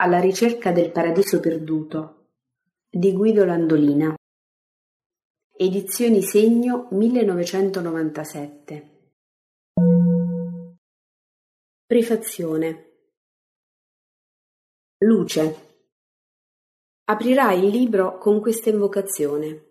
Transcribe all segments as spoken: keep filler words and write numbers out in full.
Alla ricerca del paradiso perduto di Guido Landolina. Edizioni Segno millenovecentonovantasette. Prefazione. Luce. Aprirai il libro con questa invocazione.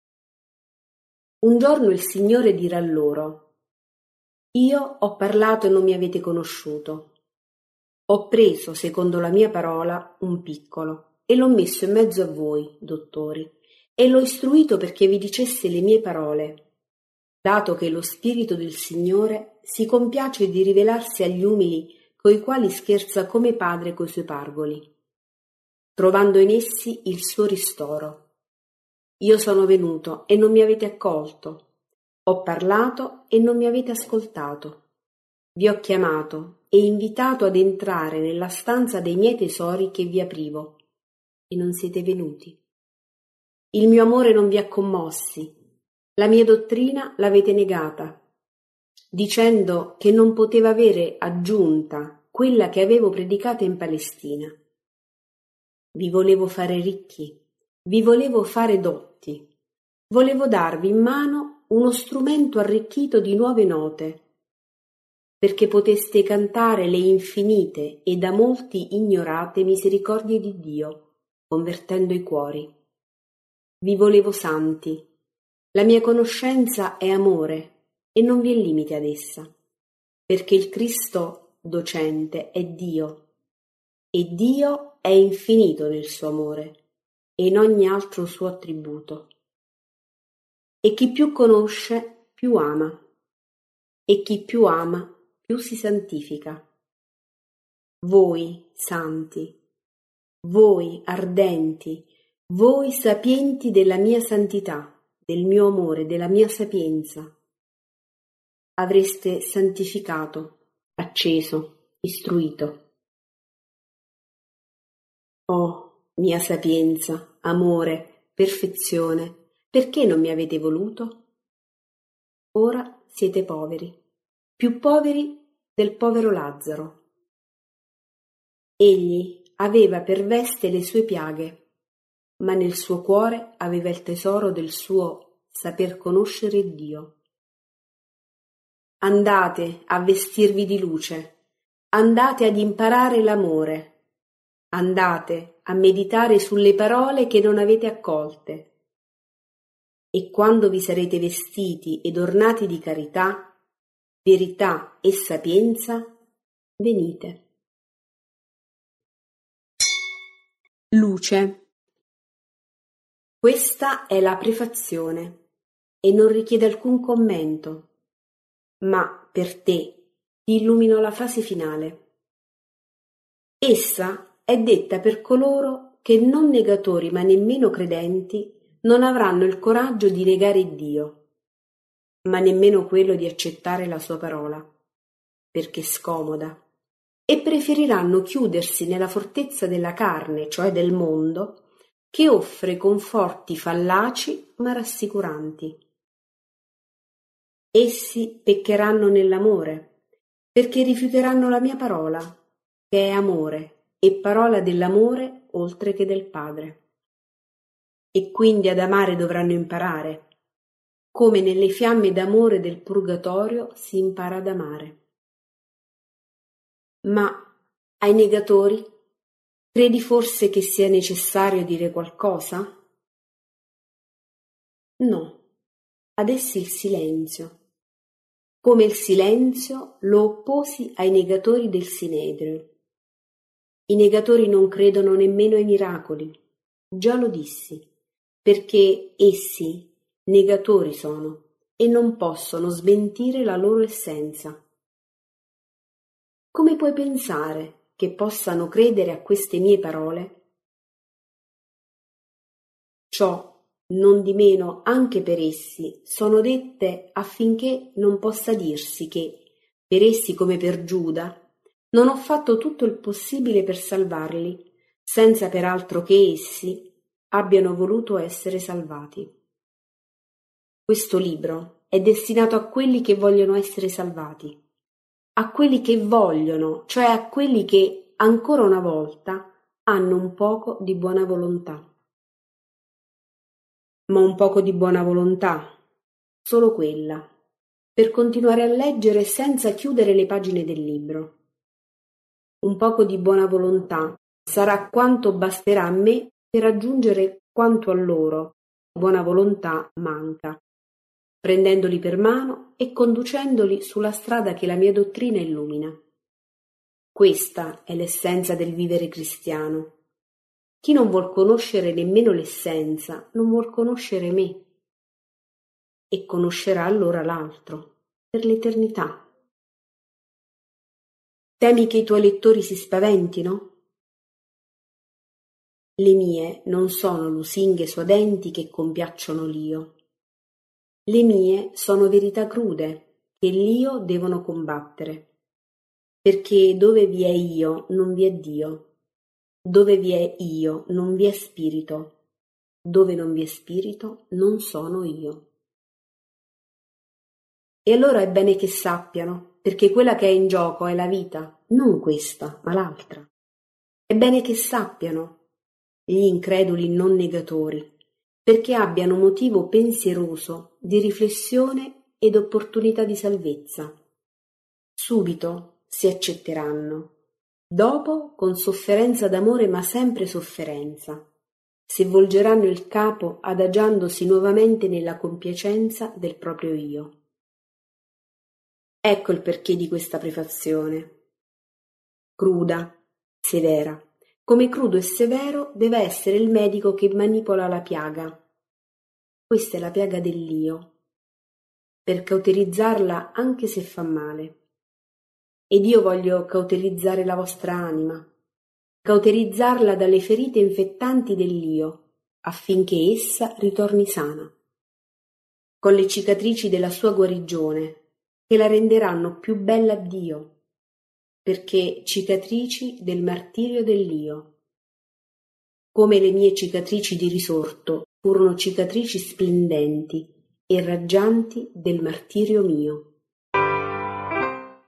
Un giorno il Signore dirà loro: Io ho parlato e non mi avete conosciuto. Ho preso, secondo la mia parola, un piccolo e l'ho messo in mezzo a voi, dottori, e l'ho istruito perché vi dicesse le mie parole, dato che lo Spirito del Signore si compiace di rivelarsi agli umili coi quali scherza come padre coi suoi pargoli, trovando in essi il suo ristoro. Io sono venuto e non mi avete accolto, ho parlato e non mi avete ascoltato. Vi ho chiamato e invitato ad entrare nella stanza dei miei tesori che vi aprivo, e non siete venuti. Il mio amore non vi ha commossi, la mia dottrina l'avete negata, dicendo che non poteva avere aggiunta quella che avevo predicata in Palestina. Vi volevo fare ricchi, vi volevo fare dotti, volevo darvi in mano uno strumento arricchito di nuove note, perché poteste cantare le infinite e da molti ignorate misericordie di Dio, convertendo i cuori. Vi volevo santi, la mia conoscenza è amore e non vi è limite ad essa, perché il Cristo docente è Dio, e Dio è infinito nel suo amore e in ogni altro suo attributo. E chi più conosce, più ama, e chi più ama, più si santifica. Voi, santi, voi, ardenti, voi, sapienti della mia santità, del mio amore, della mia sapienza, avreste santificato, acceso, istruito. Oh, mia sapienza, amore, perfezione, perché non mi avete voluto? Ora siete poveri, più poveri del povero Lazzaro. Egli aveva per veste le sue piaghe, ma nel suo cuore aveva il tesoro del suo saper conoscere Dio. Andate a vestirvi di luce, andate ad imparare l'amore, andate a meditare sulle parole che non avete accolte, e quando vi sarete vestiti ed ornati di carità, verità e sapienza, venite. Luce. Questa è la prefazione e non richiede alcun commento, ma per te ti illumino la frase finale. Essa è detta per coloro che non negatori ma nemmeno credenti non avranno il coraggio di negare Dio, ma nemmeno quello di accettare la sua parola, perché scomoda, e preferiranno chiudersi nella fortezza della carne, cioè del mondo, che offre conforti fallaci ma rassicuranti. Essi peccheranno nell'amore, perché rifiuteranno la mia parola, che è amore, e parola dell'amore oltre che del Padre. E quindi ad amare dovranno imparare, come nelle fiamme d'amore del purgatorio si impara ad amare. Ma ai negatori, credi forse che sia necessario dire qualcosa? No, ad essi il silenzio. Come il silenzio lo opposi ai negatori del Sinedrio. I negatori non credono nemmeno ai miracoli, già lo dissi, perché essi negatori sono e non possono smentire la loro essenza. Come puoi pensare che possano credere a queste mie parole? Ciò, non di meno, anche per essi sono dette affinché non possa dirsi che, per essi come per Giuda, non ho fatto tutto il possibile per salvarli, senza peraltro che essi abbiano voluto essere salvati. Questo libro è destinato a quelli che vogliono essere salvati, a quelli che vogliono, cioè a quelli che, ancora una volta, hanno un poco di buona volontà. Ma un poco di buona volontà, solo quella, per continuare a leggere senza chiudere le pagine del libro. Un poco di buona volontà sarà quanto basterà a me per raggiungere quanto a loro buona volontà manca, prendendoli per mano e conducendoli sulla strada che la mia dottrina illumina. Questa è l'essenza del vivere cristiano. Chi non vuol conoscere nemmeno l'essenza non vuol conoscere me, e conoscerà allora l'altro per l'eternità. Temi che i tuoi lettori si spaventino? Le mie non sono lusinghe suadenti che compiacciono l'io. Le mie sono verità crude che l'io devono combattere, perché dove vi è io non vi è Dio, dove vi è io non vi è spirito, dove non vi è spirito non sono io. E allora è bene che sappiano, perché quella che è in gioco è la vita, non questa, ma l'altra. È bene che sappiano, gli increduli non negatori, perché abbiano motivo pensieroso di riflessione ed opportunità di salvezza. Subito si accetteranno, dopo con sofferenza d'amore ma sempre sofferenza, se volgeranno il capo adagiandosi nuovamente nella compiacenza del proprio io. Ecco il perché di questa prefazione. Cruda, severa. Come crudo e severo deve essere il medico che manipola la piaga. Questa è la piaga dell'io, per cauterizzarla anche se fa male. Ed io voglio cauterizzare la vostra anima, cauterizzarla dalle ferite infettanti dell'io, affinché essa ritorni sana, con le cicatrici della sua guarigione, che la renderanno più bella a Dio, perché cicatrici del martirio dell'io. Come le mie cicatrici di risorto furono cicatrici splendenti e raggianti del martirio mio.